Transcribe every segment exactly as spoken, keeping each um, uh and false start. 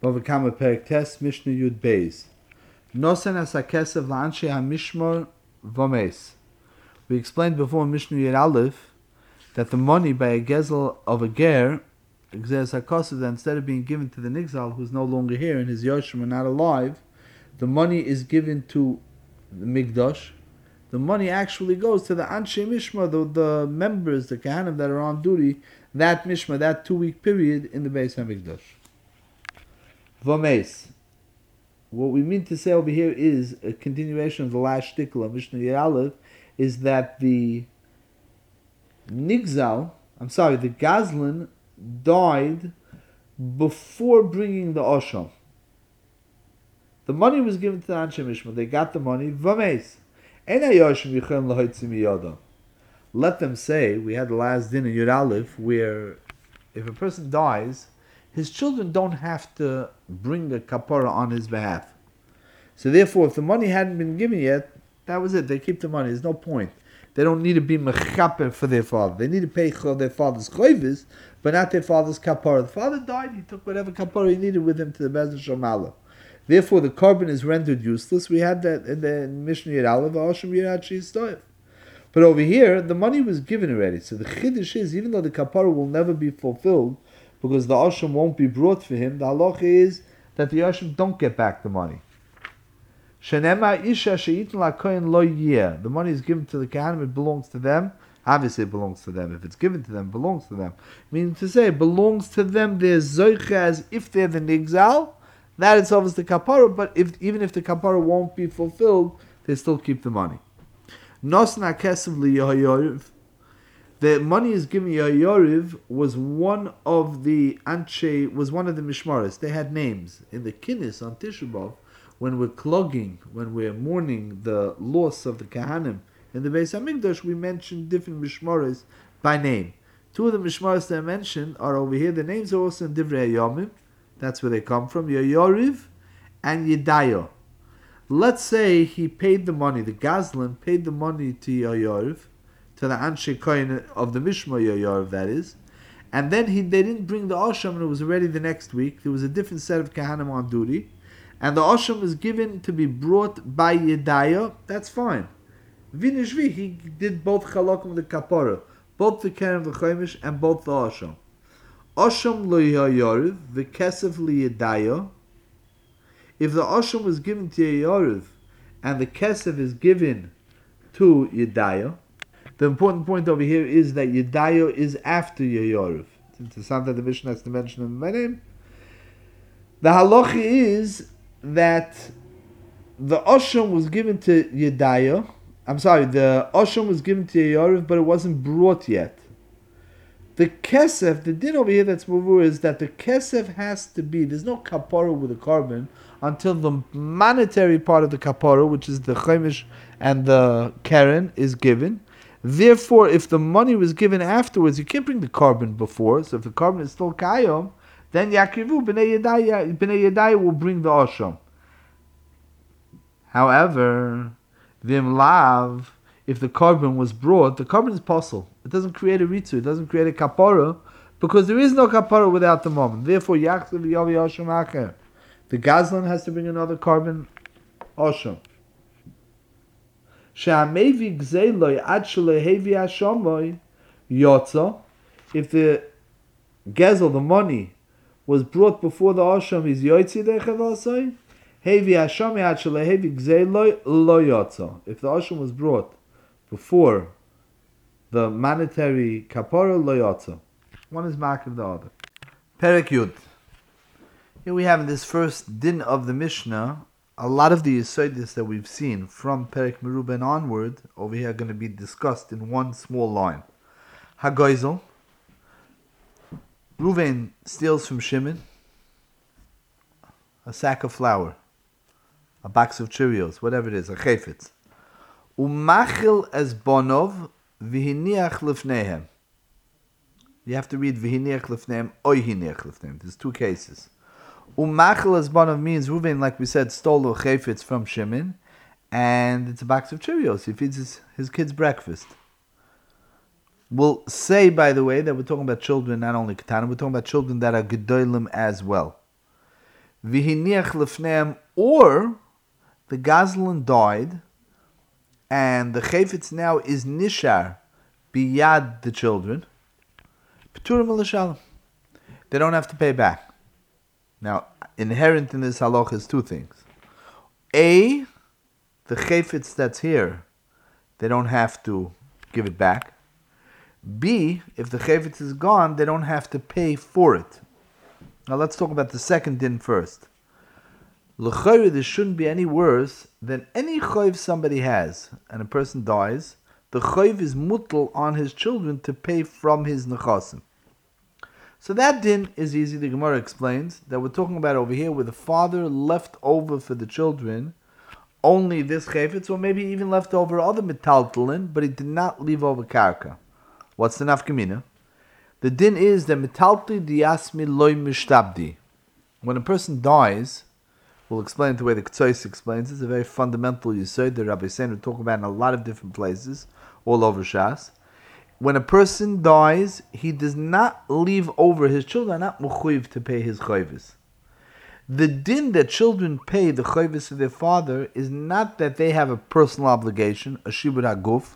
Bava Kama Perek Tes Mishnah Yud Beis. Nosen as hakesev la'anshe hamishmor v'mes. We explained before in Mishnah Yud Aleph that the money by a gezel of a ger, exeres hakosev, that instead of being given to the nigzal who's no longer here and his yoshim are not alive, the money is given to the migdash. The money actually goes to the anshe mishmor, the, the members, the kahanim that are on duty, that mishmor, that two-week period in the Beis HaMikdash. V'mes. What we mean to say over here is a continuation of the last shtickle of Mishnah Yud Aleph, is that the nigzal, I'm sorry, the gazlan died before bringing the osham. The money was given to the anshe mishmor. They got the money. V'mes. Let them say, we had the last din in Yud Aleph, where if a person dies, his children don't have to bring a kapara on his behalf. So therefore, if the money hadn't been given yet, that was it. They keep the money. There's no point. They don't need to be mechaper for their father. They need to pay their father's choivis, but not their father's kapara. The father died, he took whatever kapara he needed with him to the Bezdin Shomala. Therefore, the carbon is rendered useless. We had that in the Mishnah Yud Aleph, Asham Yirad Sheis. But over here, the money was given already. So the chiddush is, even though the kapara will never be fulfilled, because the asham won't be brought for him, the halacha is that the asham don't get back the money. Shenema isha she'itn la'kohen lo yeh. The money is given to the kahanim, it belongs to them. Obviously it belongs to them. If it's given to them, it belongs to them. Meaning to say, it belongs to them, they're zoicha as if they're the nigzal. That itself is the kapara, but if, even if the kapara won't be fulfilled, they still keep the money. Nosna kesev li'yoriv. The money is given. Yoriv was one of the anshe, was one of the mishmaris. They had names in the kinnis on Tisha B'av. When we're clogging, when we're mourning the loss of the kahanim in the Beis HaMikdash, we mention different mishmaris by name. Two of the mishmaris that I mentioned are over here. The names are also in Divrei Hayomim. That's where they come from. Yoriv and Yedayo. Let's say he paid the money, the Gazlan paid the money to Yoriv, to the Anshe Kohen of the Mishmor Yoriv, that is, and then he they didn't bring the Osham, and it was already the next week. There was a different set of Kahanim on duty, and the Osham was given to be brought by Yedayo. That's fine. Vinishvi, he did both Chalokim the Kapara, both the Keren of the Chaimish and both the Osham. Osham lo Yoriv, the Kesef li Yedayo. If the Osham was given to Yoriv and the Kesef is given to Yedayo, the important point over here is that Yedayo is after Yoriv. It's something that the Mishnah has to mention in my name. The halacha is that the Osham was given to Yedayo. I'm sorry, the Osham was given to Yoriv, but it wasn't brought yet. The kesef, the din over here that's movur is that the kesef has to be, there's no kapara with the carbon until the monetary part of the kapara, which is the chaimish and the keren, is given. Therefore, if the money was given afterwards, you can't bring the carbon before. So if the carbon is still kayom, then yakivu b'nei yedaya, b'nei yedaya will bring the osham. However, vim lav, if the carbon was brought, the carbon is possible. It doesn't create a ritzu, it doesn't create a kapara, because there is no kapara without the moment. Therefore, yachziv yavi osham acher. The gazlan has to bring another carbon osham. She'amevi gzeiloi ad shelehevi hashamoy yotza. If the gezel, the money, was brought before the osham, is yotzi dechavasoi. Hevi hashamoy ad shelehevi gzeiloi lo yotza. If the osham was brought before the monetary kapara, lo yotza. One is mark of the other. Perek Yud. Here we have in this first din of the Mishnah, a lot of the yesodis that we've seen from Perek Meruben onward, over here are going to be discussed in one small line. Hagoizel. Ruven steals from Shimon a sack of flour, a box of Cheerios, whatever it is, a chayfetz. Umachil es bonov v'hiniach lefnehem. You have to read v'hiniach lefnehem, oy hiniach lefnehem. There's two cases. Umachil es bonov means Ruven, like we said, stole a chayfetz from Shimon, and it's a box of Cheerios. He feeds his, his kids breakfast. We'll say, by the way, that we're talking about children, not only Ketana, we're talking about children that are Gedolim as well. v'hiniach lefneim, or the Gazlan died, and the Chayfetz now is nishar biyad the children. P'turim l'shalom. They don't have to pay back. Now, inherent in this halach is two things. A, the Chayfetz that's here, they don't have to give it back. B, if the Chayfetz is gone, they don't have to pay for it. Now let's talk about the second din first. L'chayr, this shouldn't be any worse than any chayv somebody has, and a person dies, the chayv is mutal on his children to pay from his nechasim. So that din is easy. The Gemara explains that we're talking about over here where the father left over for the children only this chayfetz, or maybe even left over other metaltalin, but he did not leave over karka. What's the nafkamina? The din is that metalti diasmi loy mishtabdi. When a person dies, we'll explain it the way the Ktsois explains. It's a very fundamental yesod that Rabbi Sein will talk about in a lot of different places, all over Shas. When a person dies, he does not leave over his children, not mechuyev to pay his chayvis. The din that children pay the chayvis of their father is not that they have a personal obligation, a shibud haguf,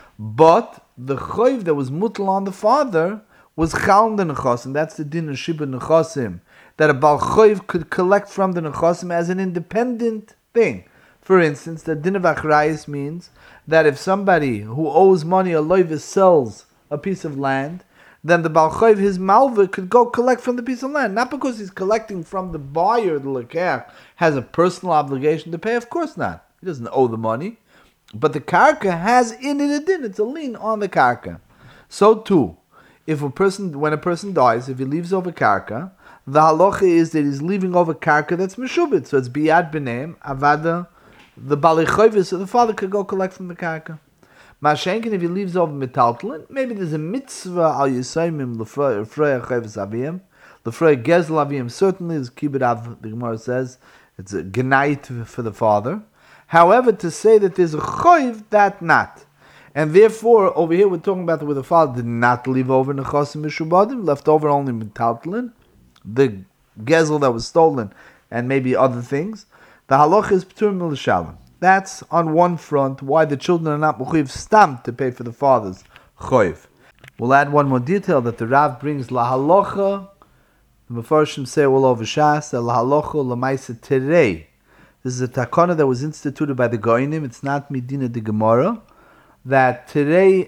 but the chayv that was mutal on the father was chal the nechasim. That's the din of shibud nechasim, that a bal chayv could collect from the nechasim as an independent thing. For instance, the din of achrayis means that if somebody who owes money, a loivis, sells a piece of land, then the bal chayv, his malva, could go collect from the piece of land. Not because he's collecting from the buyer, the lekech, has a personal obligation to pay. Of course not. He doesn't owe the money. But the karka has in it a din. It's a lien on the karka. So too, if a person, when a person dies, if he leaves over karka, the halacha is that he's leaving over karka that's meshubit. So it's biyad b'neim, avada, the balei chayvis, so the father could go collect from the karka. Mashenkin, if he leaves over metaltalin, maybe there's a mitzvah al yisaymim l'frei chayvis aviyim, l'frei gezel aviyim. Certainly, as Kibbut Av, the Gemara says, it's a genait for the father. However, to say that there's a chayv, that not. And therefore, over here we're talking about where the father did not leave over nechasim mishubadim, left over only metaltalin, the gezel that was stolen, and maybe other things. The halach is p'turim l'shalom. That's on one front why the children are not mechuyev stam to pay for the father's chayv. We'll add one more detail that the Rav brings la halacha. The Mefarshim say all over Shas that la halacha l'maisa terei. This is a takana that was instituted by the Goinim. It's not midina de Gemara. That terei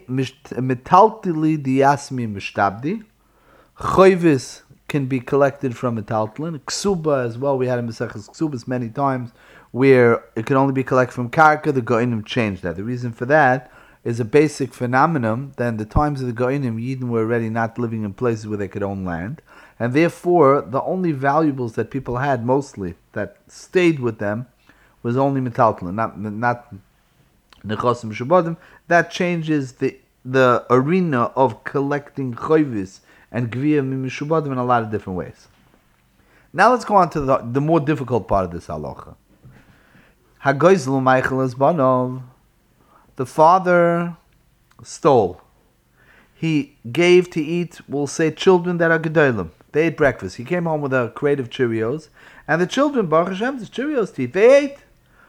metaltili diasmi mishtabdi. Chayvis can be collected from metaltalin. Ksuba as well. We had in Maseches Ksubas many times where it can only be collected from karka. The Goinim changed that. The reason for that is a basic phenomenon that in the times of the Goinim, Yidden were already not living in places where they could own land. And therefore, the only valuables that people had mostly that stayed with them was only metaltalin, not not nechasim shabadim. That changes the the arena of collecting chayvis and gviyah mishubadim in a lot of different ways. Now let's go on to the, the more difficult part of this halacha. Hagoizlu Michael Banov. The father stole. He gave to eat, we'll say, children that are gedolim. They ate breakfast. He came home with a crate of Cheerios, and the children, Baruch Hashem, there's Cheerios to eat. They ate.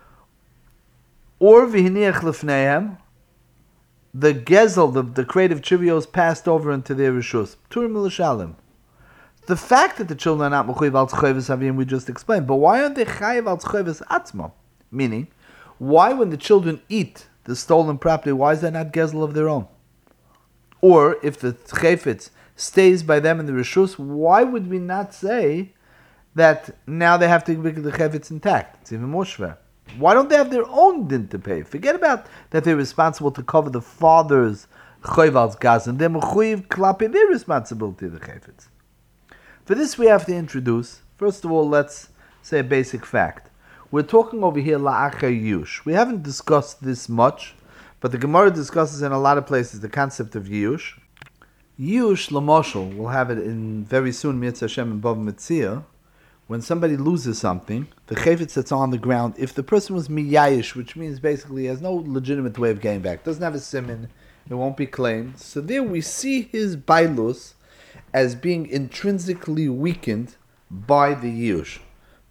Or v'hiniach lefneihem. The gezel, the, the crate of Cheerios, passed over into their rishus. Turim l'shalim. The fact that the children are not mechuyev al tzchayvus avim, we just explained. But why aren't they chayev al tzchayvus atzma? Meaning, why when the children eat the stolen property, why is that not gezel of their own? Or if the chayfetz stays by them in the rishus, why would we not say that now they have to make the chayfetz intact? It's even more shver. Why don't they have their own din to pay? Forget about that they're responsible to cover the father's chayval's gazan. They're mechuyev klapi their responsibility, the chayfetz. For this we have to introduce, first of all, let's say a basic fact. We're talking over here la'achar yush. We haven't discussed this much, but the Gemara discusses in a lot of places the concept of yush. Yush, lamoshel, we'll have it in very soon, Mitzvah Hashem and Bava Metzia. When somebody loses something, the chayfetz that's on the ground, if the person was miyayish, which means basically he has no legitimate way of getting back, doesn't have a siman, it won't be claimed. So there we see his bailus as being intrinsically weakened by the yush.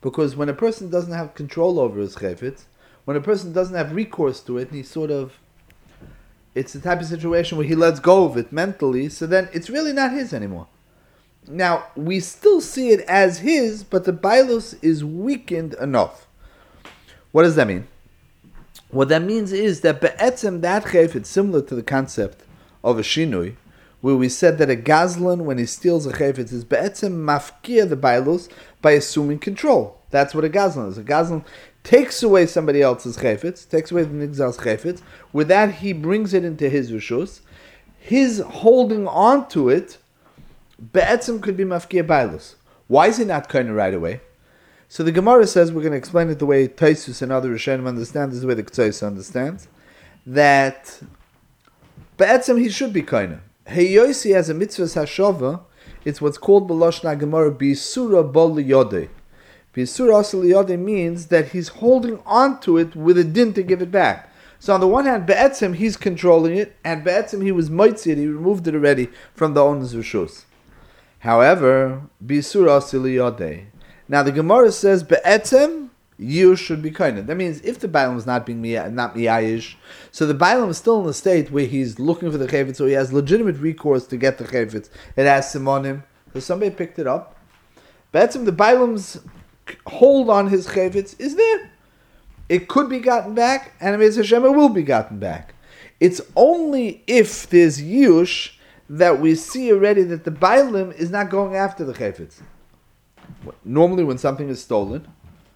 Because when a person doesn't have control over his chayfetz, when a person doesn't have recourse to it, and he sort of, it's the type of situation where he lets go of it mentally, so then it's really not his anymore. Now, we still see it as his, but the bailus is weakened enough. What does that mean? What that means is that be'etzem that chayfetz, similar to the concept of a shinui, where we said that a gazlan, when he steals a chayfetz, is be'etzem mafkia the bailus by assuming control. That's what a gazlan is. A gazlan takes away somebody else's chayfetz, takes away the nigzal's chayfetz. With that, he brings it into his rishus. His holding on to it, be'etzem could be mafkia bailus. Why is he not kind right away? So the Gemara says, we're going to explain it the way Taisus and other Rishonim understand, this is the way the Ktsois understands, that be'etzem he should be kind. Heyosi has a mitzvah hashava, it's what's called b'loshna Gemara b'isura bol liyodei. B'isura asal liyodei means that he's holding on to it with a din to give it back. So on the one hand, be'etzem he's controlling it, and be'etzem he was moitzi it, he removed it already from the owner's rishus. However, b'isura asal liyodei. Now the Gemara says be'etzem you should be kind. That means if the Bailam is not being not miyayish, so the Bailam is still in a state where he's looking for the chayfetz, so he has legitimate recourse to get the chayfetz. It has simonim, so somebody picked it up. Be'etzem the Bailam's hold on his chayfetz is there. It could be gotten back, and it Hashem it will be gotten back. It's only if there's yush that we see already that the Bailam is not going after the chayfetz. Normally when something is stolen,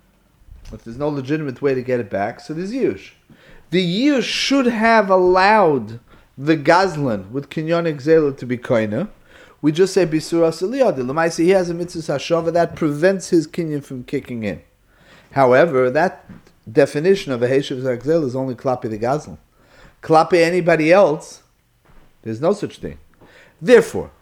if there's no legitimate way to get it back, so there's yush. The yush should have allowed the gazlan with kinyon exela to be koina. We just say bisura saliyadi. Lamaisi he has a mitzvah hashava that prevents his kinyon from kicking in. However, that definition of a heishav exela is only klapi the gazlan. Klapi anybody else, there's no such thing. Therefore,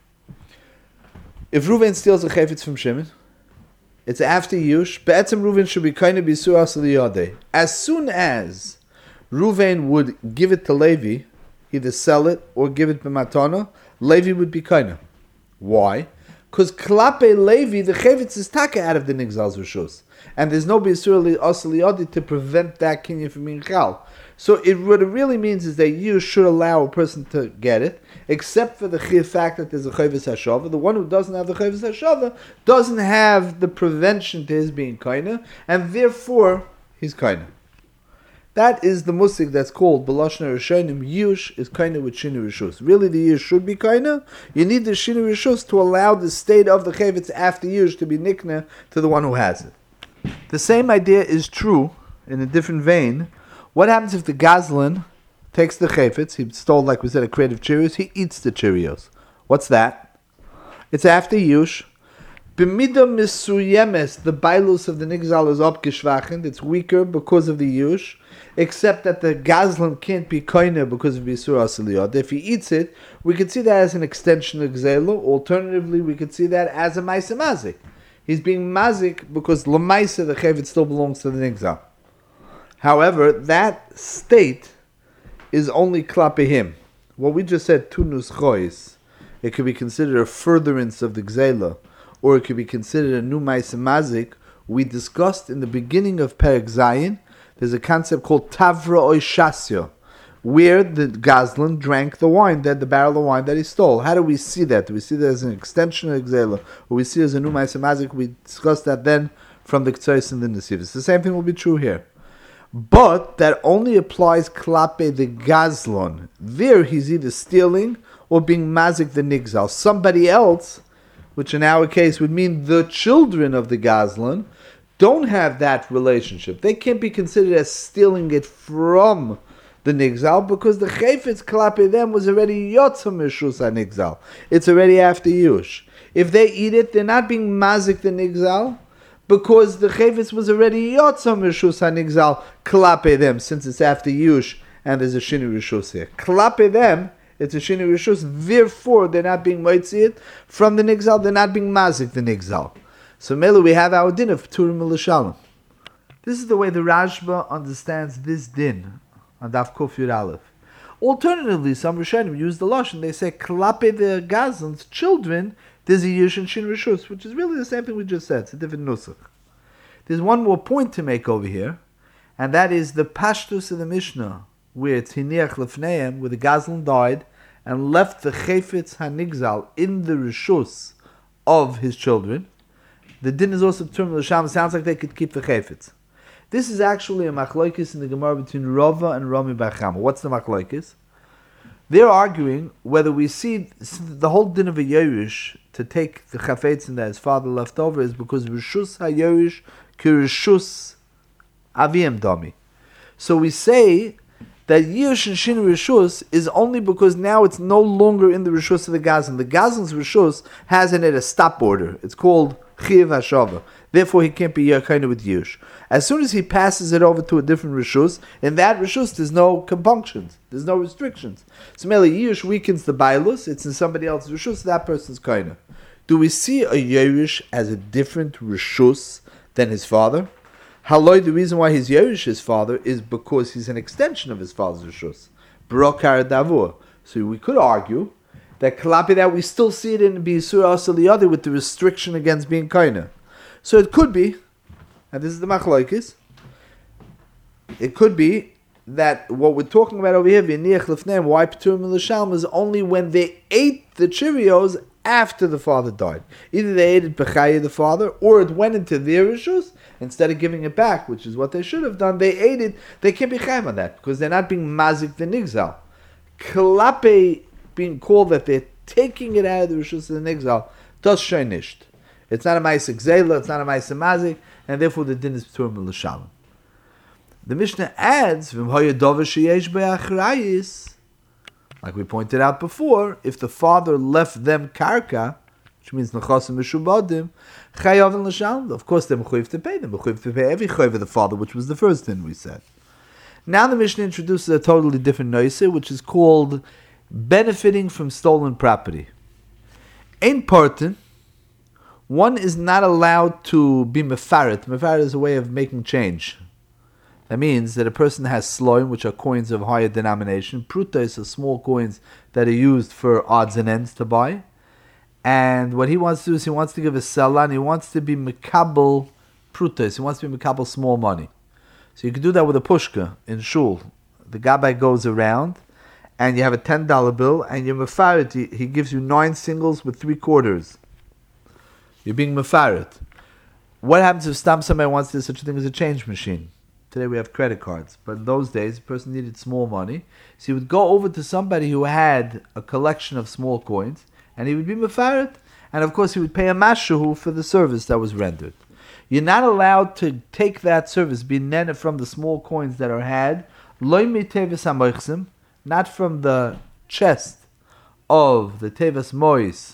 if Reuven steals a chayfetz from Shimon, it's after Yush. Be'etzem Reuven should be kind of bisura saliyadeh. As soon as Reuven would give it to Levi, either sell it or give it b'matana, Levi would be kind of. Why? Because klape Levi, the chayfetz is taka out of the nigzal's rishus, and there's no bisura saliyadeh to prevent that kinyan from being chal. So it, what it really means is that you should allow a person to get it, except for the fact that there's a chayvus hashava. The one who doesn't have the chayvus hashava doesn't have the prevention to his being kaina, and therefore he's kaina. That is the musik that's called b'lashna rishonim. Yush is kaina with shinu rishus. Really, the yush should be kaina. You need the shinu rishus to allow the state of the chayvus after yush to be nikna to the one who has it. The same idea is true in a different vein. What happens if the gazlan takes the chayfetz, he stole, like we said, a crate of Cheerios, he eats the Cheerios. What's that? It's after yush. B'mida misuyemes, the bailus of the nigzal is upgeschwachend, it's weaker because of the yush, except that the gazlan can't be koiner because of Yisur Asiliyot. If he eats it, we could see that as an extension of gzelo. Alternatively, we could see that as a maisa mazik. He's being mazik because l'maisa, the chayfetz still belongs to the nigzal. However, that state is only klape him. What we just said, tunus chois, it could be considered a furtherance of the gzela, or it could be considered a new ma'aseh mazik. We discussed in the beginning of Perek Zayin, there's a concept called tavra oishasya, where the gazlan drank the wine, that the barrel of wine that he stole. How do we see that? Do we see that as an extension of gzela, or we see it as a new ma'aseh mazik? We discussed that then from the Ktsois and the Nesivos. The same thing will be true here. But that only applies klape the gazlon. There he's either stealing or being mazik the nigzal. Somebody else, which in our case would mean the children of the gazlon, don't have that relationship. They can't be considered as stealing it from the nigzal because the chayfetz klape them was already yotzah mishus nigzal. It's already after yush. If they eat it, they're not being mazik the nigzal, because the chayfetz was already yotzah mishus hanigzal klape them, since it's after yush and there's a shinu rishus here. Klape them, it's a shinu rishus. Therefore, they're not being moitzi it from the nigzal. They're not being mazik the nigzal. So, mele we have our din of turim l'shalom. This is the way the Rashba understands this din on Daf Kuf Yud Aleph. Alternatively, some Rishonim use the lashon. They say klape the gazlan's children. There's a yush and shin rishus, which is really the same thing we just said. It's a different nusach. There's one more point to make over here, and that is the pashtus of the Mishnah, where it's hiniach lefneim, where the Gazlan died and left the chayfetz hanigzal in the rishus of his children. The din is also term l'sham. Sounds like they could keep the chayfetz. This is actually a machlokes in the Gemara between Rava and Rami bar Chama. What's the machlokes? They're arguing whether we see the whole din of a Yerush to take the chafetzin that his father left over is because rishus ha-Yerush kirishus avim dami. So we say that Yerush and Shin Rishus is only because now it's no longer in the Rishus of the Gazlan. The Gazlan's Rishus has in it a stop order. It's called Chiv HaShava. Therefore, he can't be Yerkaina with Yerush. As soon as he passes it over to a different Rishus, in that Rishus there's no compunctions. There's no restrictions. So merely Yerush weakens the Bailus. It's in somebody else's Rishus. That person's Kaina. Do we see a Yerush as a different Rishus than his father? Haloi, the reason why he's Yerush, his father, is because he's an extension of his father's Rishus. Brokar Davur. So we could argue that Kalapi that we still see it in B'Yisur Asaliyadi with the restriction against being Kaina. So it could be, and this is the Machlokes, it could be that what we're talking about over here, V'niach Lefneim, why P'turim L'Shalm, is only when they ate the Cheerios after the father died. Either they ate it B'chaya, the father, or it went into their Rishus. Instead of giving it back, which is what they should have done, they ate it. They can't be chayim on that because they're not being mazik the nigzal. Klape being called that they're taking it out of the rishus of the nigzal does show nisht. It's not a ma'aseh gzeila, it's not a ma'aseh mazik, and therefore the din is p'turim l'shalom. The Mishnah adds, "V'mhoya dover sheyesh be'achrayis," like we pointed out before, if the father left them karka, which means nechasim mishubadim, chayav and l'shalom. Of course, they're mechuyev to pay them. Mechuyev to pay every chayav of the father, which was the first thing we said. Now the Mishnah introduces a totally different noise, which is called benefiting from stolen property. Ein partin, one is not allowed to be mefaret. Mefaret is a way of making change. That means that a person has sloim, which are coins of higher denomination. Prutos are small coins that are used for odds and ends to buy. And what he wants to do is he wants to give a selah, and he wants to be mekabel prutos. He wants to be mekabel small money. So you can do that with a pushka in shul. The gabbai goes around, and you have a ten dollar bill, and you're mefaret. He, he gives you nine singles with three quarters. You're being mefaret. What happens if stam somebody wants to do such a thing as a change machine? Today we have credit cards, but in those days, a person needed small money. So he would go over to somebody who had a collection of small coins, and he would be mefaret, and of course he would pay a mashahu for the service that was rendered. You're not allowed to take that service, be nene from the small coins that are had, loy mi teves hamoichsim, not from the chest of the teves mois,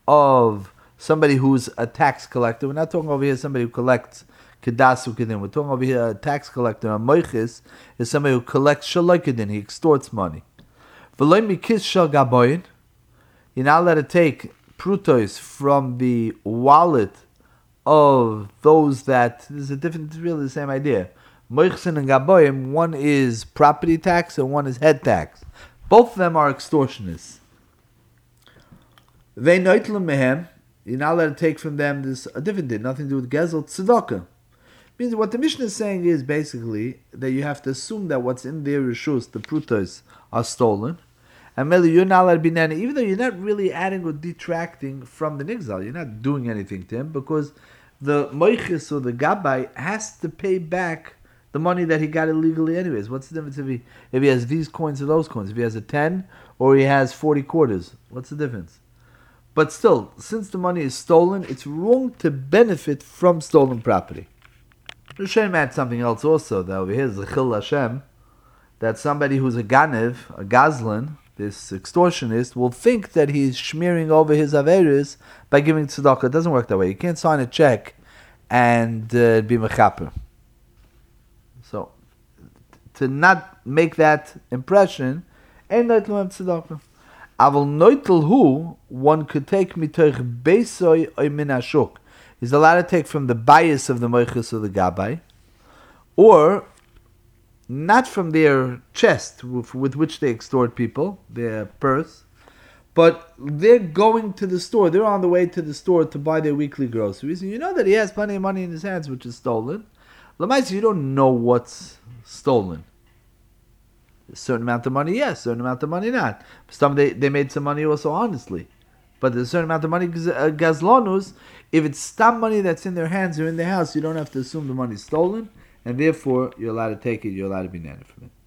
of somebody who's a tax collector. We're not talking over here somebody who collects kedasu kedin. We're talking over here a tax collector. A moichis is somebody who collects shaloi kedin. He extorts money. V'loy mi kis shal gaboyin. You're not allowed to take prutos from the wallet of those that, there's a different, it's really the same idea. Moichsin and gaboyim, one is property tax and one is head tax. Both of them are extortionists. They noitlim mehem, you're not allowed to take from them this, a different thing, nothing to do with gezel, tzedakah. Means what the Mishnah is saying is basically that you have to assume that what's in their rishus, the prutos, are stolen. And Meli, you're not allowed to be nana, even though you're not really adding or detracting from the nigzal. You're not doing anything to him because the moichis or the gabbai has to pay back the money that he got illegally anyways. What's the difference if he if he has these coins or those coins? If he has a ten or he has forty quarters, what's the difference? But still, since the money is stolen, it's wrong to benefit from stolen property. Hashem adds something else also, though. Over here is the Chil Hashem, that somebody who's a ganev, a gazlan, this extortionist, will think that he's smearing over his averis by giving tzedakah. It doesn't work that way. You can't sign a check and uh, be mechaper. So, to not make that impression, ain't no tzedakah. Aval noitel hu, one could take mitoich beisoy oy min hashuk. He's allowed to take from the bias of the moichus or the gabbai, or not from their chest with, with which they extort people, their purse, but they're going to the store. They're on the way to the store to buy their weekly groceries. And you know that he has plenty of money in his hands, which is stolen. Lamaisa, you don't know what's stolen. A certain amount of money, yes. A certain amount of money, not. Some they, they made some money also honestly. But there's a certain amount of money, gazlonus, if it's stam money that's in their hands or in their house, you don't have to assume the money's stolen. And therefore, you're allowed to take it. You're allowed to be nanny from it.